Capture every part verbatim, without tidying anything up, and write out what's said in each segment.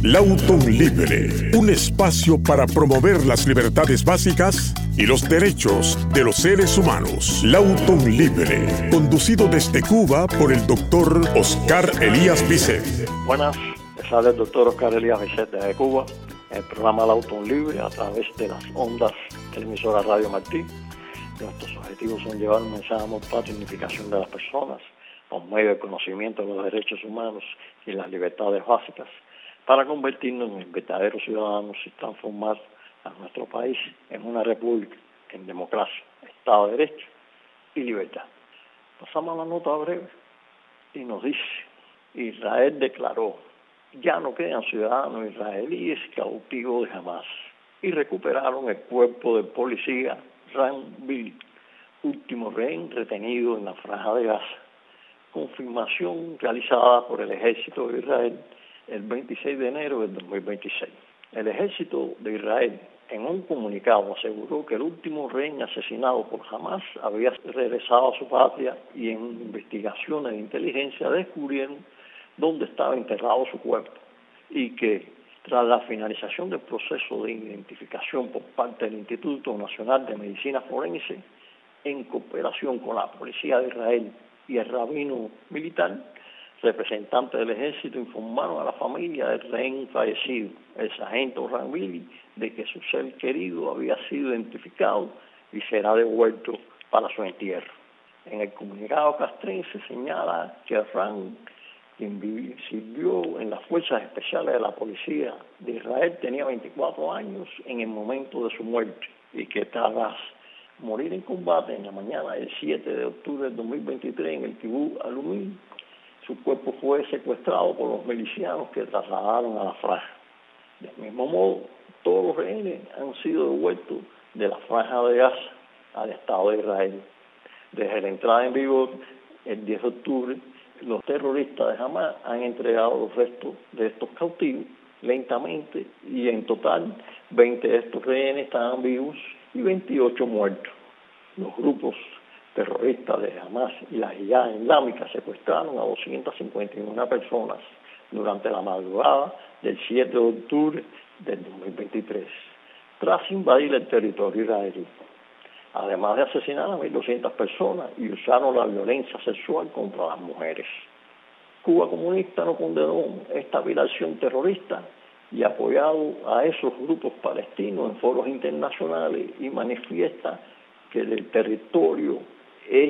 Lawton Libre, un espacio para promover las libertades básicas y los derechos de los seres humanos. Lawton Libre, conducido desde Cuba por el doctor Oscar Elías Bisset. Buenas, les habla el doctor Oscar Elías Bisset desde Cuba, en el programa Lawton Libre a través de las ondas de la emisora Radio Martí. Nuestros objetivos son llevar un mensaje de amor, patria y unificación de las personas por medio del conocimiento de los derechos humanos y las libertades básicas, para convertirnos en verdaderos ciudadanos y transformar a nuestro país en una república, en democracia, Estado de Derecho y libertad. Pasamos a la nota breve y nos dice: Israel declaró, ya no quedan ciudadanos israelíes cautivos de Hamas, y recuperaron el cuerpo del policía Ran Billy, último rehén retenido en la Franja de Gaza. Confirmación realizada por el Ejército de Israel el veintiséis de enero del dos mil veintiséis. El Ejército de Israel, en un comunicado, aseguró que el último rehén asesinado por Hamas había regresado a su patria y en investigaciones de inteligencia descubrieron dónde estaba enterrado su cuerpo y que, tras la finalización del proceso de identificación por parte del Instituto Nacional de Medicina Forense, en cooperación con la Policía de Israel y el rabino militar, representantes del ejército informaron a la familia del rehén fallecido, el sargento Ranvili, de que su ser querido había sido identificado y será devuelto para su entierro. En el comunicado castrense señala que Ran, quien sirvió en las fuerzas especiales de la policía de Israel, tenía veinticuatro años en el momento de su muerte y que tras morir en combate en la mañana del siete de octubre del dos mil veintitrés en el Kibbutz Alumín, su cuerpo fue secuestrado por los milicianos que trasladaron a la franja. Del mismo modo, todos los rehenes han sido devueltos de la Franja de Gaza al Estado de Israel. Desde la entrada en vigor, el diez de octubre, los terroristas de Hamas han entregado los restos de estos cautivos lentamente y en total veinte de estos rehenes estaban vivos y veintiocho muertos. Los grupos terroristas de Hamas y la Yihad Islámica secuestraron a doscientas cincuenta y una personas durante la madrugada del siete de octubre del dos mil veintitrés, tras invadir el territorio israelí, además de asesinar a mil doscientas personas y usaron la violencia sexual contra las mujeres. Cuba comunista no condenó esta violación terrorista y ha apoyado a esos grupos palestinos en foros internacionales y manifiesta que el territorio es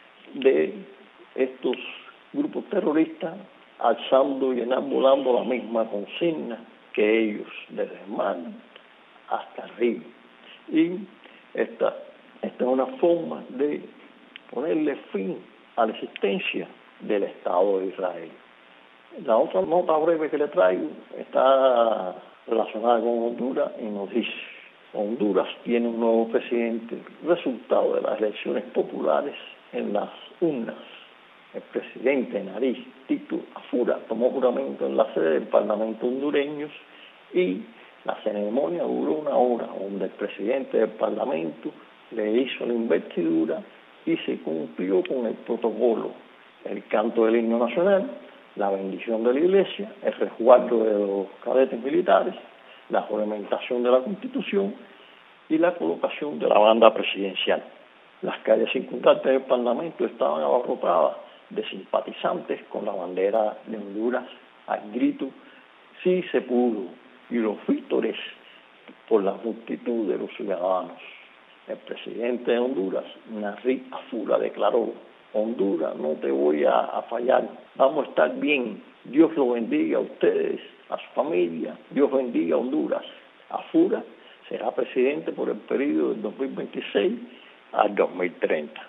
de estos grupos terroristas, alzando y enarbolando la misma consigna que ellos, desde el mar hasta arriba. Y esta, esta es una forma de ponerle fin a la existencia del Estado de Israel. La otra nota breve que le traigo está relacionada con Honduras y nos dice: Honduras tiene un nuevo presidente, resultado de las elecciones populares en las urnas. El presidente Nariz Tito Afura tomó juramento en la sede del Parlamento hondureño y la ceremonia duró una hora, donde el presidente del Parlamento le hizo la investidura y se cumplió con el protocolo: el canto del himno nacional, la bendición de la iglesia, el resguardo de los cadetes militares, la juramentación de la Constitución y la colocación de la banda presidencial. Las calles circundantes del Parlamento estaban abarrotadas de simpatizantes con la bandera de Honduras al grito "Sí se pudo", y los vítores por la multitud de los ciudadanos. El presidente de Honduras, Nariz Afura, declaró: Honduras, no te voy a, a fallar, vamos a estar bien, Dios lo bendiga a ustedes, a su familia, Dios bendiga a Honduras. Afura será presidente por el periodo del dos mil veintiséis al dos mil treinta.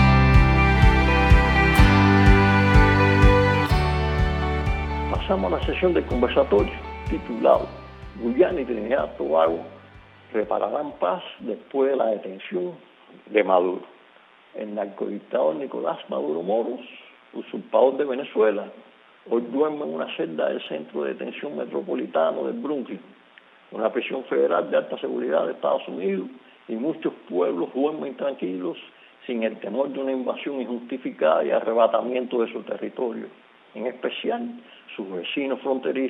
Pasamos a la sesión de conversatorio titulado Guyana y Trinidad y Tobago repararán paz después de la detención de Maduro. El narcodictador Nicolás Maduro Moros, usurpador de Venezuela, hoy duerme en una celda del Centro de Detención Metropolitano de Brooklyn, una prisión federal de alta seguridad de Estados Unidos, y muchos pueblos duermen tranquilos sin el temor de una invasión injustificada y arrebatamiento de su territorio. En especial, sus vecinos fronterizos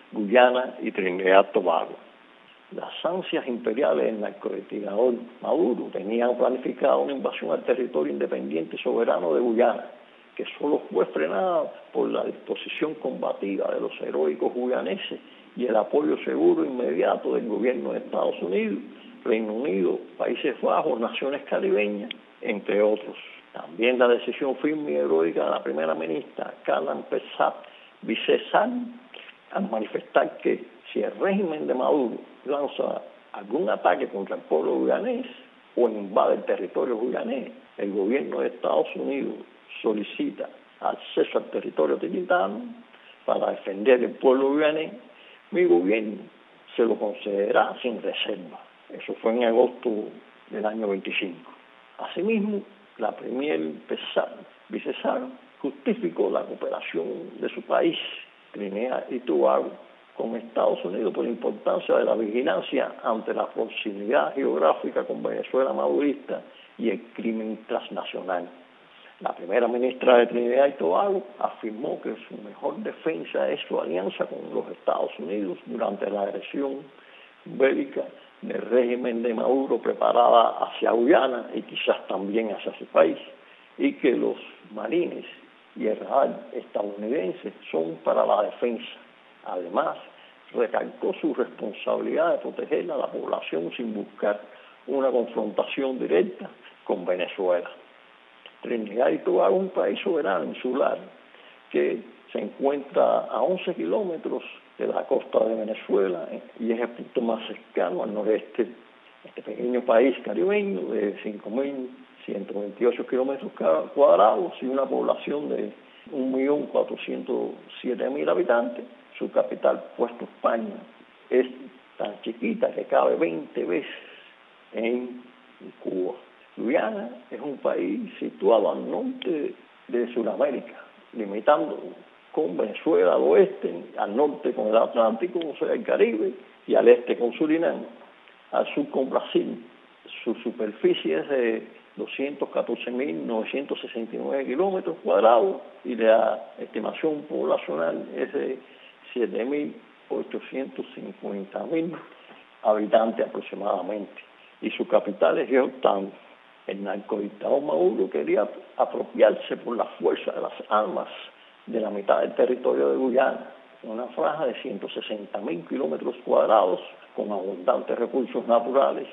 Guyana y Trinidad y Tobago. Las ansias imperiales del narcodictador Maduro tenían planificado una invasión al territorio independiente y soberano de Guyana, que solo fue frenada por la disposición combativa de los heroicos guyaneses y el apoyo seguro e inmediato del gobierno de Estados Unidos, Reino Unido, Países Bajos, naciones caribeñas, entre otros. También la decisión firme y heroica de la primera ministra Calam Persat Bissessar al manifestar que si el régimen de Maduro lanza algún ataque contra el pueblo guyanés o invade el territorio guyanés, el gobierno de Estados Unidos solicita acceso al territorio tibetano para defender el pueblo guyanés, mi gobierno se lo concederá sin reserva. Eso fue en agosto del año veinticinco. Asimismo, la premier Persat Bissessar justificó la cooperación de su país, Trinidad y Tobago, con Estados Unidos por la importancia de la vigilancia ante la proximidad geográfica con Venezuela madurista y el crimen transnacional. La primera ministra de Trinidad y Tobago afirmó que su mejor defensa es su alianza con los Estados Unidos durante la agresión bélica del régimen de Maduro preparada hacia Guyana y quizás también hacia su país, y que los marines y el radar estadounidenses son para la defensa. Además, recalcó su responsabilidad de proteger a la población sin buscar una confrontación directa con Venezuela. Trinidad y Tobago es un país soberano insular que se encuentra a once kilómetros de la costa de Venezuela y es el punto más cercano al noreste. Este pequeño país caribeño de cinco mil ciento veintiocho kilómetros cuadrados y una población de un millón cuatrocientos siete mil habitantes. Su capital, Puerto España, es tan chiquita que cabe veinte veces en Cuba. Guyana es un país situado al norte de Sudamérica, limitando con Venezuela al oeste, al norte con el Atlántico, o sea, el Caribe, y al este con Surinam, al sur con Brasil. Su superficie es de doscientos catorce mil novecientos sesenta y nueve kilómetros cuadrados y la estimación poblacional es de siete mil ochocientos cincuenta mil habitantes aproximadamente. Y su capital es Georgetown. El narcodictador Maduro quería apropiarse por la fuerza de las armas de la mitad del territorio de Guyana, una franja de ciento sesenta mil kilómetros cuadrados con abundantes recursos naturales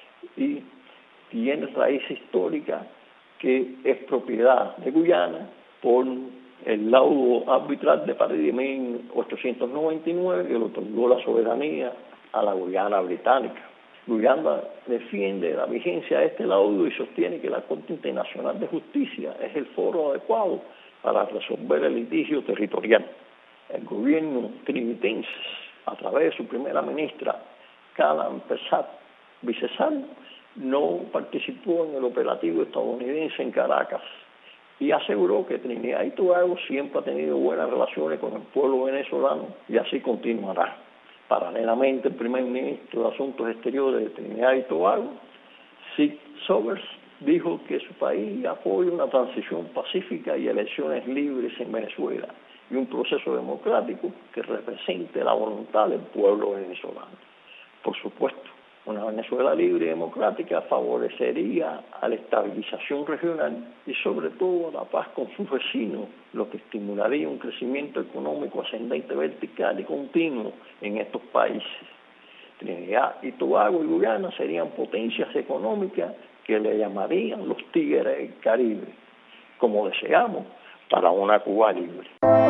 y tiene raíz histórica que es propiedad de Guyana por el laudo arbitral de París de mil ochocientos noventa y nueve que le otorgó la soberanía a la Guyana británica. Guyana defiende la vigencia de este laudo y sostiene que la Corte Internacional de Justicia es el foro adecuado para resolver el litigio territorial. El gobierno trinitense, a través de su primera ministra, Calam Persat Bissessar, no participó en el operativo estadounidense en Caracas y aseguró que Trinidad y Tobago siempre ha tenido buenas relaciones con el pueblo venezolano y así continuará. Paralelamente, el primer ministro de Asuntos Exteriores de Trinidad y Tobago, Sid Roberts, dijo que su país apoya una transición pacífica y elecciones libres en Venezuela y un proceso democrático que represente la voluntad del pueblo venezolano. Por supuesto, una Venezuela libre y democrática favorecería a la estabilización regional y sobre todo a la paz con sus vecinos, lo que estimularía un crecimiento económico ascendente, vertical y continuo en estos países. Trinidad y Tobago y Guyana serían potencias económicas que le llamarían los tigres del Caribe, como deseamos para una Cuba libre.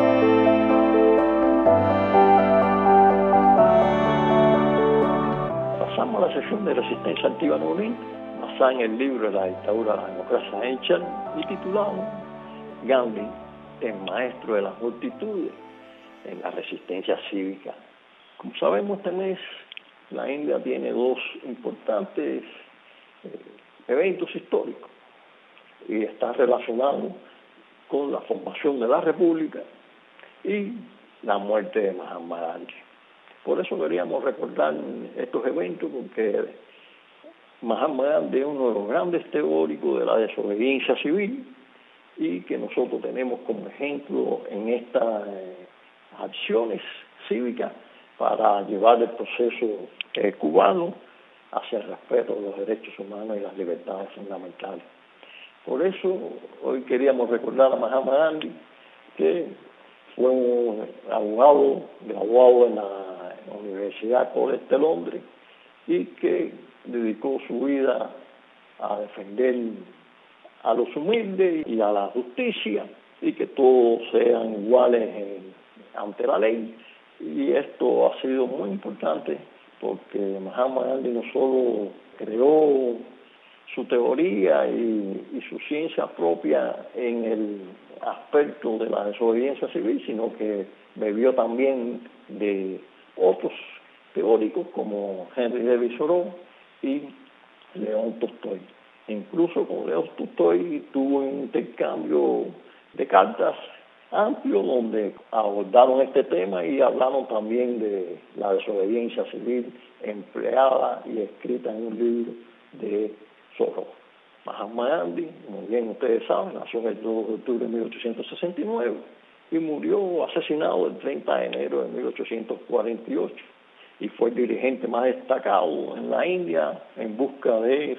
Pasamos a la sesión de resistencia antibanolín, basada en el libro de la dictadura de la democracia de Eichel y titulado Gandhi, el maestro de las multitudes en la resistencia cívica. Como sabemos, este mes la India tiene dos importantes eh, eventos históricos y está relacionado con la formación de la República y la muerte de Mahatma Gandhi. Por eso queríamos recordar estos eventos, porque Mahatma Gandhi es uno de los grandes teóricos de la desobediencia civil y que nosotros tenemos como ejemplo en estas eh, acciones cívicas para llevar el proceso eh, cubano hacia el respeto de los derechos humanos y las libertades fundamentales. Por eso hoy queríamos recordar a Mahatma Gandhi, que fue un abogado, graduado en la Universidad College de Londres, y que dedicó su vida a defender a los humildes y a la justicia, y que todos sean iguales en, ante la ley. Y esto ha sido muy importante porque Mahatma Gandhi no solo creó su teoría y, y su ciencia propia en el aspecto de la desobediencia civil, sino que bebió también de otros teóricos como Henry David Thoreau y León Tolstoy. Incluso con León Tolstoy tuvo un intercambio de cartas amplio donde abordaron este tema y hablaron también de la desobediencia civil empleada y escrita en un libro de Thoreau. Mahatma Gandhi, muy bien ustedes saben, nació el dos de octubre de mil ochocientos sesenta y nueve y murió asesinado el treinta de enero de mil ochocientos cuarenta y ocho, y fue el dirigente más destacado en la India en busca de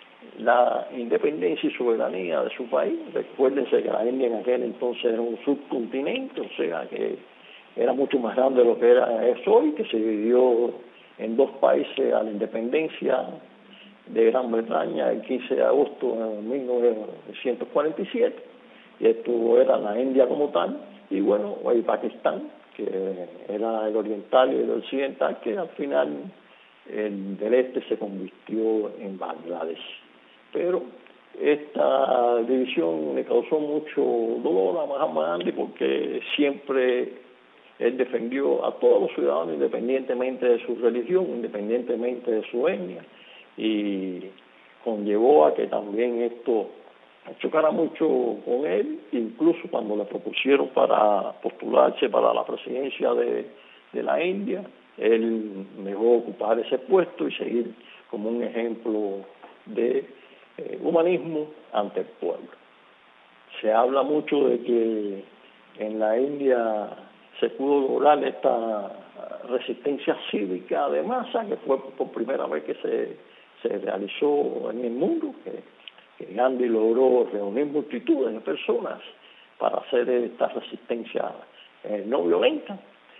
la independencia y soberanía de su país. Recuérdense que la India en aquel entonces era un subcontinente, o sea que era mucho más grande de lo que era es hoy, que se dividió en dos países a la independencia de Gran Bretaña el quince de agosto de mil novecientos cuarenta y siete, y esto era la India como tal, y bueno, y Pakistán, que era el oriental y el occidental, que al final el del este se convirtió en Bangladesh. Pero esta división le causó mucho dolor a Mahatma Gandhi porque siempre él defendió a todos los ciudadanos independientemente de su religión, independientemente de su etnia, y conllevó a que también esto chocara mucho con él, incluso cuando le propusieron para postularse para la presidencia de, de la India, él negó ocupar ese puesto y seguir como un ejemplo de eh, humanismo ante el pueblo. Se habla mucho de que en la India se pudo lograr esta resistencia cívica de masa, que fue por primera vez que se, se realizó en el mundo, que, que Gandhi logró reunir multitudes de personas para hacer esta resistencia eh, no violenta,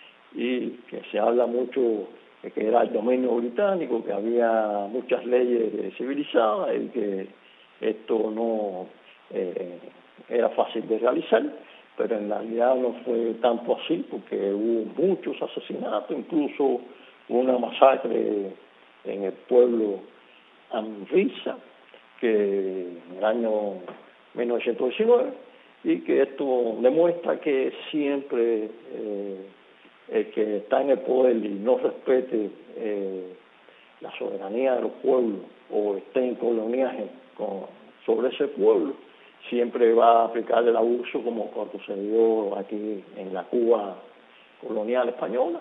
y que se habla mucho de que era el dominio británico, que había muchas leyes civilizadas y que esto no eh, era fácil de realizar, pero en realidad no fue tanto así, porque hubo muchos asesinatos, incluso una masacre en el pueblo Amritsar, que en el año mil novecientos diecinueve, y que esto demuestra que siempre eh, el que está en el poder y no respete eh, la soberanía de los pueblos o esté en coloniaje con, sobre ese pueblo, siempre va a aplicar el abuso como cuando se dio aquí en la Cuba colonial española.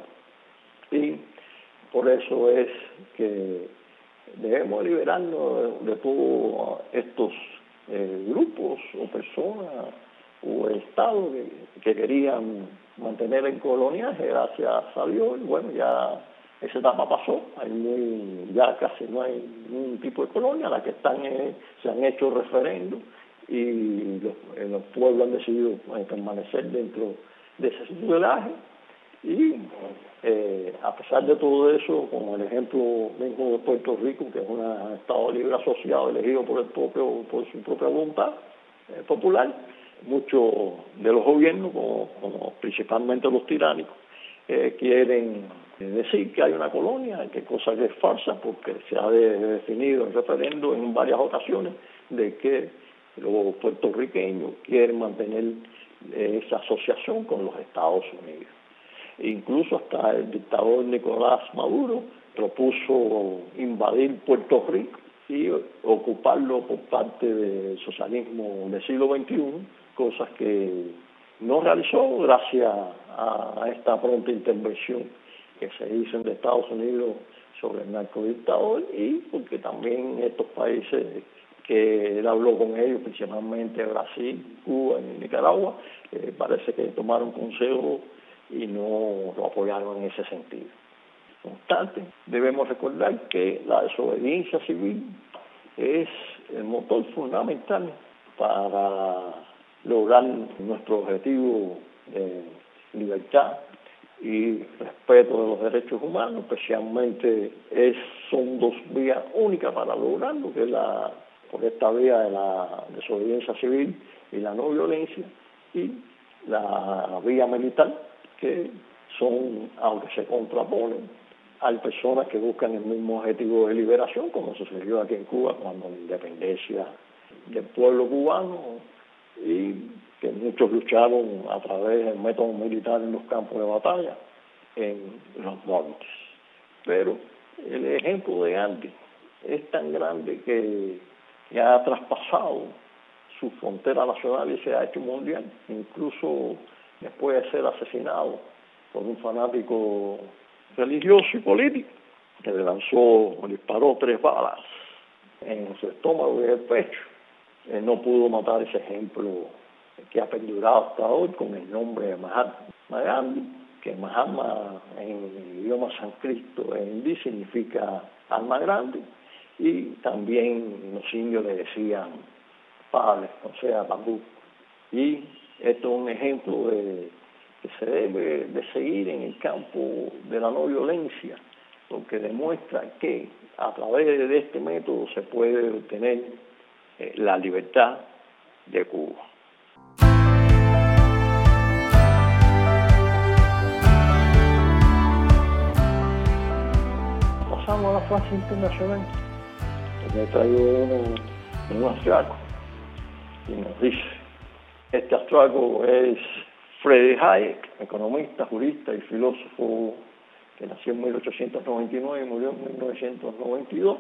Y por eso es que debemos liberarnos de, de todos estos eh, grupos o personas o estados que, que querían mantener el coloniaje. Gracias a Dios, y bueno, ya esa etapa pasó, hay muy, ya casi no hay ningún tipo de colonia, las que están eh, se han hecho referendos y los, eh, los pueblos han decidido eh, permanecer dentro de ese tutelaje. Y eh, a pesar de todo eso, como el ejemplo mismo de Puerto Rico, que es un estado libre asociado elegido por el propio por su propia voluntad eh, popular, muchos de los gobiernos, como, como principalmente los tiránicos, eh, quieren decir que hay una colonia, que cosa que es falsa, porque se ha de, definido en referendo en varias ocasiones de que los puertorriqueños quieren mantener eh, esa asociación con los Estados Unidos. Incluso hasta el dictador Nicolás Maduro propuso invadir Puerto Rico y ocuparlo por parte del socialismo del siglo veintiuno, cosas que no realizó gracias a esta pronta intervención que se hizo en Estados Unidos sobre el narcodictador, y porque también estos países que él habló con ellos, principalmente Brasil, Cuba y Nicaragua, eh, parece que tomaron consejo y no lo apoyaron en ese sentido. No obstante, debemos recordar que la desobediencia civil es el motor fundamental para lograr nuestro objetivo de libertad y respeto de los derechos humanos. Especialmente es, son dos vías únicas para lograrlo, que es la, por esta vía de la desobediencia civil y la no violencia, y la vía militar, que son, aunque se contraponen, hay personas que buscan el mismo objetivo de liberación, como sucedió aquí en Cuba cuando la independencia del pueblo cubano, y que muchos lucharon a través del método militar en los campos de batalla, en los montes. Pero el ejemplo de Gandhi es tan grande que, que ha traspasado su frontera nacional y se ha hecho mundial, incluso después de ser asesinado por un fanático religioso y político, que le lanzó, le disparó tres balas en su estómago y en el pecho. Él no pudo matar ese ejemplo que ha perdurado hasta hoy con el nombre de Mahatma Gandhi, que Mahatma en el idioma sánscrito e hindi significa alma grande, y también los indios le decían padre, o sea, bambú. Y esto es un ejemplo de que se debe de seguir en el campo de la no violencia, porque demuestra que a través de este método se puede obtener eh, la libertad de Cuba. Pasamos a la fase internacional. Me traigo un, un astraco y nos dice, este astraco es Friedrich Hayek, economista, jurista y filósofo que nació en mil ochocientos noventa y nueve y murió en mil novecientos noventa y dos,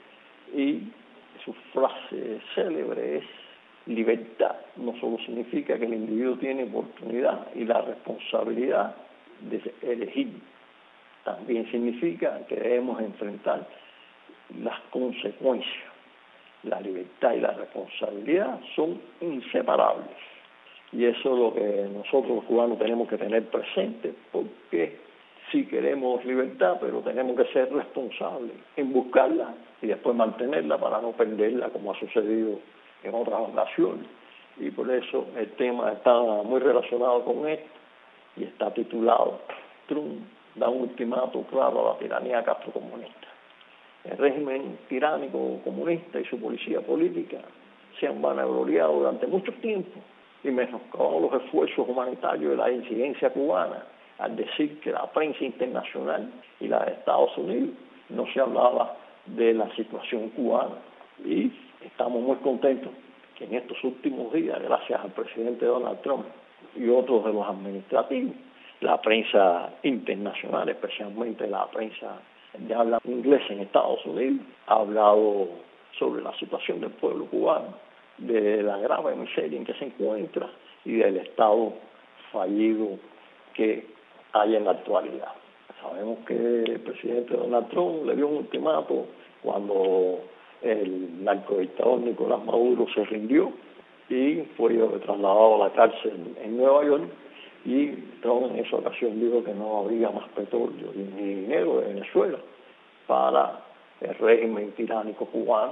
y su frase célebre es: libertad no solo significa que el individuo tiene oportunidad y la responsabilidad de elegir, también significa que debemos enfrentar las consecuencias. La libertad y la responsabilidad son inseparables. Y eso es lo que nosotros los cubanos tenemos que tener presente, porque sí queremos libertad, pero tenemos que ser responsables en buscarla y después mantenerla para no perderla, como ha sucedido en otras ocasiones. Y por eso el tema está muy relacionado con esto y está titulado Trump da un ultimato claro a la tiranía castrocomunista. El régimen tiránico comunista y su policía política se han vanagloriado durante mucho tiempo y menoscabaron los esfuerzos humanitarios de la incidencia cubana al decir que la prensa internacional y la de Estados Unidos no se hablaba de la situación cubana. Y estamos muy contentos que en estos últimos días, gracias al presidente Donald Trump y otros de los administrativos, la prensa internacional, especialmente la prensa de habla inglesa en Estados Unidos, ha hablado sobre la situación del pueblo cubano, de la grave miseria en que se encuentra y del estado fallido que hay en la actualidad. Sabemos que el presidente Donald Trump le dio un ultimato cuando el narcodictador Nicolás Maduro se rindió y fue trasladado a la cárcel en Nueva York, y Trump en esa ocasión dijo que no habría más petróleo ni dinero de Venezuela para el régimen tiránico cubano,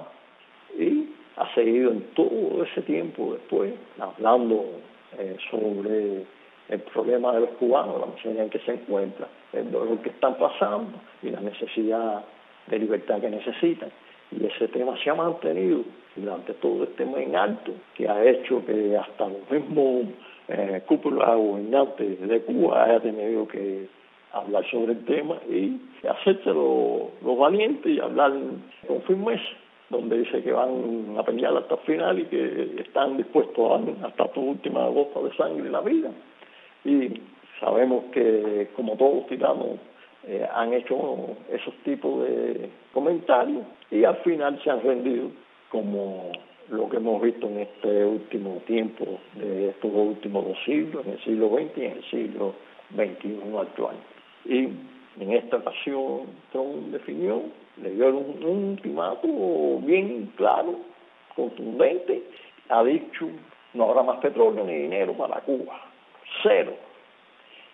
y ha seguido en todo ese tiempo después hablando eh, sobre el problema de los cubanos, la miseria en que se encuentran, el dolor que están pasando y la necesidad de libertad que necesitan. Y ese tema se ha mantenido durante todo este mes en alto, que ha hecho que hasta los mismos eh, cúpulas gobernantes de Cuba haya tenido que hablar sobre el tema y hacerse los lo valientes y hablar con firmeza, donde dice que van a pelear hasta el final y que están dispuestos a dar hasta tu última gota de sangre en la vida. Y sabemos que, como todos los tiranos, eh, han hecho esos tipos de comentarios y al final se han rendido, como lo que hemos visto en este último tiempo, de estos dos últimos dos siglos, en el siglo veinte y en el siglo veintiuno actual. Y en esta ocasión Trump definió, le dio un, un ultimato bien claro, contundente, ha dicho: no habrá más petróleo ni dinero para Cuba, cero.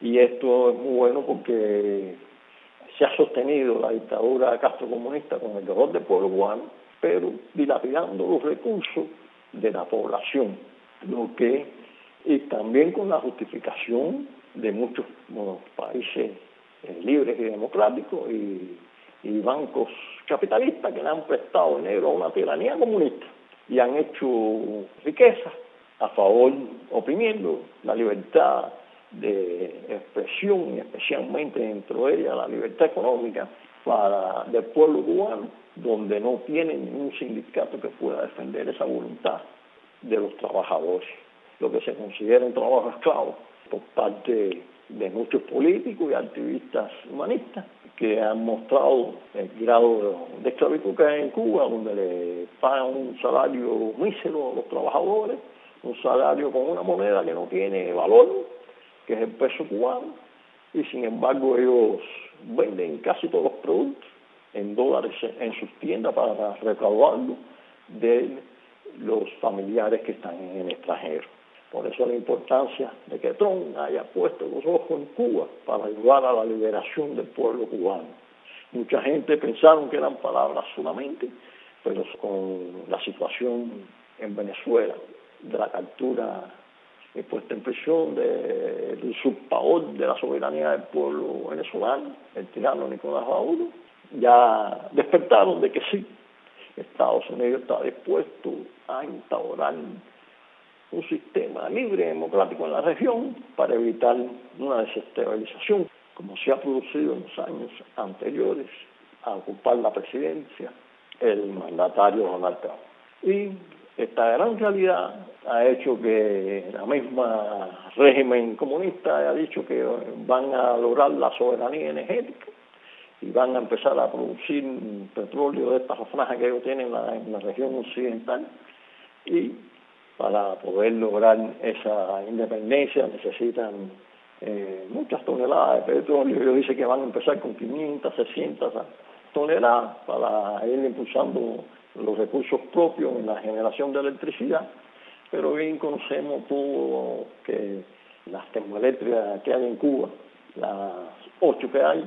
Y esto es muy bueno porque se ha sostenido la dictadura castrocomunista con el dolor del pueblo cubano, pero dilapidando los recursos de la población, lo que y también con la justificación de muchos bueno, países eh, libres y democráticos y, y bancos capitalistas que le han prestado dinero a una tiranía comunista y han hecho riqueza a favor, oprimiendo la libertad de expresión y especialmente dentro de ella la libertad económica para del pueblo cubano, donde no tiene ningún sindicato que pueda defender esa voluntad de los trabajadores, lo que se considera un trabajo esclavo por parte de muchos políticos y activistas humanistas que han mostrado el grado de esclavitud que hay en Cuba, donde le pagan un salario mísero a los trabajadores, un salario con una moneda que no tiene valor, que es el peso cubano, y sin embargo ellos venden casi todos los productos en dólares en sus tiendas para recaudarlo de los familiares que están en el extranjero. Por eso la importancia de que Trump haya puesto los ojos en Cuba para ayudar a la liberación del pueblo cubano. Mucha gente pensaron que eran palabras solamente, pero con la situación en Venezuela, de la captura y puesta en prisión de, del usurpador de la soberanía del pueblo venezolano, el tirano Nicolás Maduro, ya despertaron de que sí, Estados Unidos está dispuesto a instaurar un sistema libre y democrático en la región para evitar una desestabilización, como se ha producido en los años anteriores a ocupar la presidencia el mandatario Donald Trump. Y esta gran realidad ha hecho que la misma régimen comunista haya dicho que van a lograr la soberanía energética y van a empezar a producir petróleo de estas franjas que ellos tienen en la, en la región occidental, y para poder lograr esa independencia necesitan eh, muchas toneladas de petróleo. Ellos dicen que van a empezar con quinientas, seiscientas toneladas para ir impulsando los recursos propios en la generación de electricidad, pero bien conocemos todo que las termoeléctricas que hay en Cuba, las ocho que hay,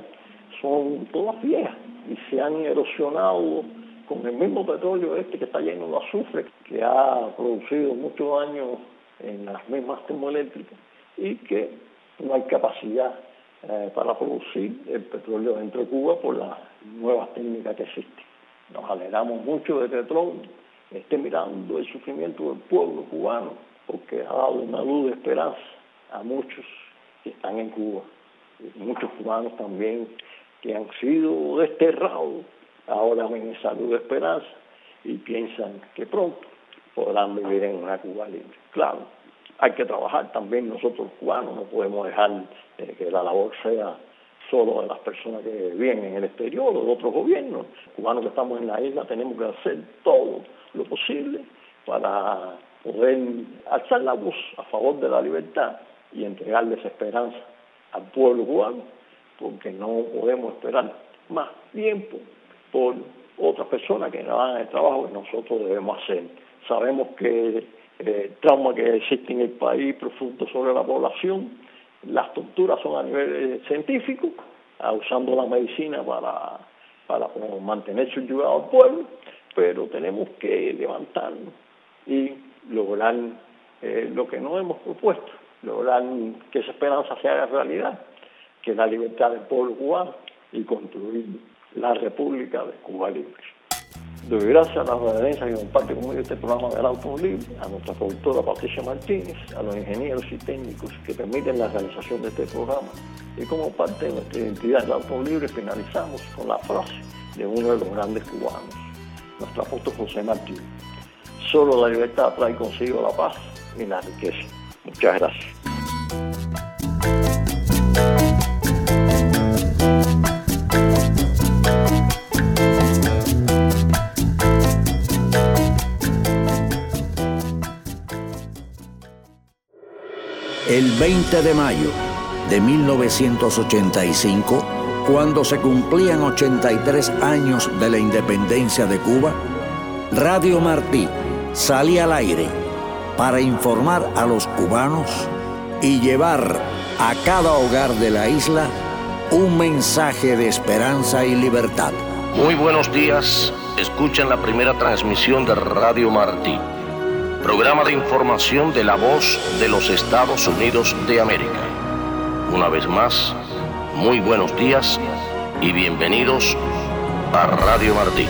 son todas viejas y se han erosionado con el mismo petróleo este que está lleno de azufre, que ha producido muchos daños en las mismas termoeléctricas y que no hay capacidad eh, para producir el petróleo dentro de Cuba por las nuevas técnicas que existen. Nos alegramos mucho de que Trump esté mirando el sufrimiento del pueblo cubano, porque ha dado una luz de esperanza a muchos que están en Cuba, y muchos cubanos también que han sido desterrados, ahora ven esa luz de esperanza y piensan que pronto podrán vivir en una Cuba libre. Claro, hay que trabajar también nosotros cubanos, no podemos dejar eh, que la labor sea solo de las personas que viven en el exterior o de otros gobiernos. Los cubanos que estamos en la isla tenemos que hacer todo lo posible para poder alzar la voz a favor de la libertad y entregarles esperanza al pueblo cubano, porque no podemos esperar más tiempo por otras personas que no hagan el trabajo que nosotros debemos hacer. Sabemos que el trauma que existe en el país profundo sobre la población, las torturas son a nivel científico, usando la medicina para, para mantener subyugado al pueblo, pero tenemos que levantarnos y lograr eh, lo que nos hemos propuesto, lograr que esa esperanza se haga realidad, que es la libertad del pueblo cubano y construir la República de Cuba Libre. Doy gracias a las reverencias que comparte conmigo este programa del Auto Libre, a nuestra productora Patricia Martínez, a los ingenieros y técnicos que permiten la realización de este programa. Y como parte de nuestra identidad del Auto Libre finalizamos con la frase de uno de los grandes cubanos, nuestro apóstol José Martí: solo la libertad trae consigo la paz y la riqueza. Muchas gracias. El veinte de mayo de mil novecientos ochenta y cinco, cuando se cumplían ochenta y tres años de la independencia de Cuba, Radio Martí salía al aire para informar a los cubanos y llevar a cada hogar de la isla un mensaje de esperanza y libertad. Muy buenos días, escuchen la primera transmisión de Radio Martí, programa de información de la voz de los Estados Unidos de América. Una vez más, muy buenos días y bienvenidos a Radio Martí.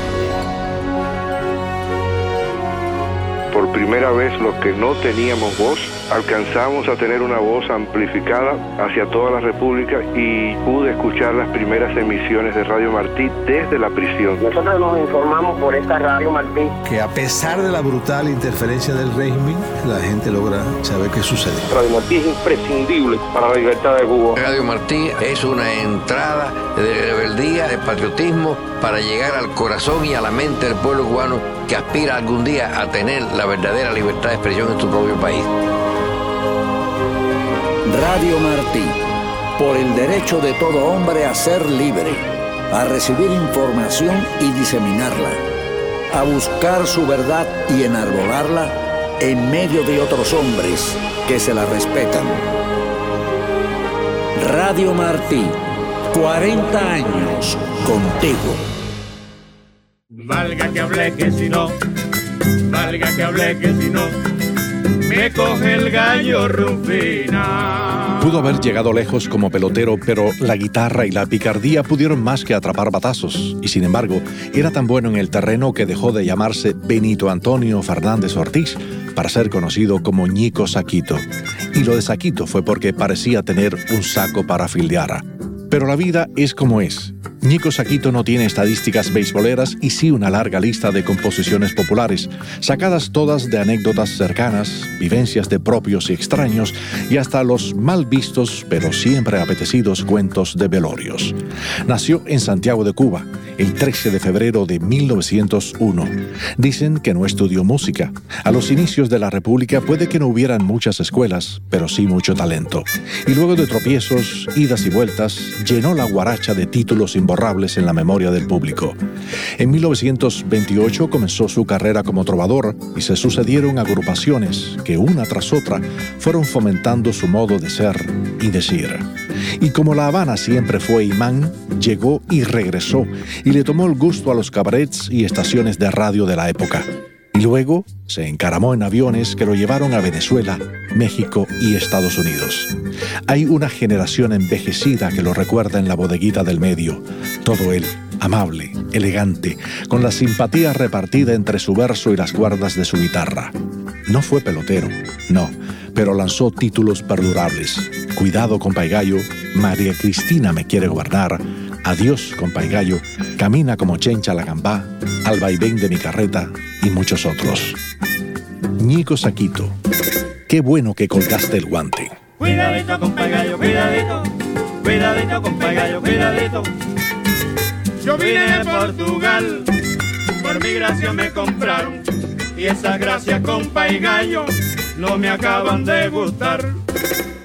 Por primera vez, los que no teníamos voz, alcanzamos a tener una voz amplificada hacia toda la República y pude escuchar las primeras emisiones de Radio Martí desde la prisión. Nosotros nos informamos por esta Radio Martí que a pesar de la brutal interferencia del régimen, la gente logra saber qué sucede. Radio Martí es imprescindible para la libertad de Cuba. Radio Martí es una entrada de rebeldía, de patriotismo, para llegar al corazón y a la mente del pueblo cubano que aspira algún día a tener la verdadera libertad de expresión en su propio país. Radio Martí, por el derecho de todo hombre a ser libre, a recibir información y diseminarla, a buscar su verdad y enarbolarla en medio de otros hombres que se la respetan. Radio Martí, cuarenta años contigo. Valga que hablé que si no, valga que hablé que si no, me coge el gallo Rufina. Pudo haber llegado lejos como pelotero, pero la guitarra y la picardía pudieron más que atrapar batazos. Y sin embargo, era tan bueno en el terreno que dejó de llamarse Benito Antonio Fernández Ortiz para ser conocido como Ñico Saquito. Y lo de Saquito fue porque parecía tener un saco para fildear. Pero la vida es como es. Ñico Saquito no tiene estadísticas beisboleras y sí una larga lista de composiciones populares, sacadas todas de anécdotas cercanas, vivencias de propios y extraños y hasta los mal vistos pero siempre apetecidos cuentos de velorios. Nació en Santiago de Cuba el trece de febrero de mil novecientos uno. Dicen que no estudió música. A los inicios de la República puede que no hubieran muchas escuelas, pero sí mucho talento. Y luego de tropiezos, idas y vueltas, llenó la guaracha de títulos imborrables en la memoria del público. En mil novecientos veintiocho comenzó su carrera como trovador y se sucedieron agrupaciones que una tras otra fueron fomentando su modo de ser y decir. Y como La Habana siempre fue imán, llegó y regresó y le tomó el gusto a los cabarets y estaciones de radio de la época. Y luego se encaramó en aviones que lo llevaron a Venezuela, México y Estados Unidos. Hay una generación envejecida que lo recuerda en la bodeguita del medio. Todo él, amable, elegante, con la simpatía repartida entre su verso y las cuerdas de su guitarra. No fue pelotero, no, pero lanzó títulos perdurables. Cuidado, compa y gallo, María Cristina me quiere gobernar, Adiós, compa y gallo, Camina como chencha la gambá, Al vaivén de mi carreta y muchos otros. Ñico Saquito, qué bueno que colgaste el guante. Cuidadito, compa y gallo, cuidadito, cuidadito, compa y gallo, cuidadito. Yo vine de Portugal, por migración me compraron, y esas gracias, compa y gallo, no me acaban de gustar.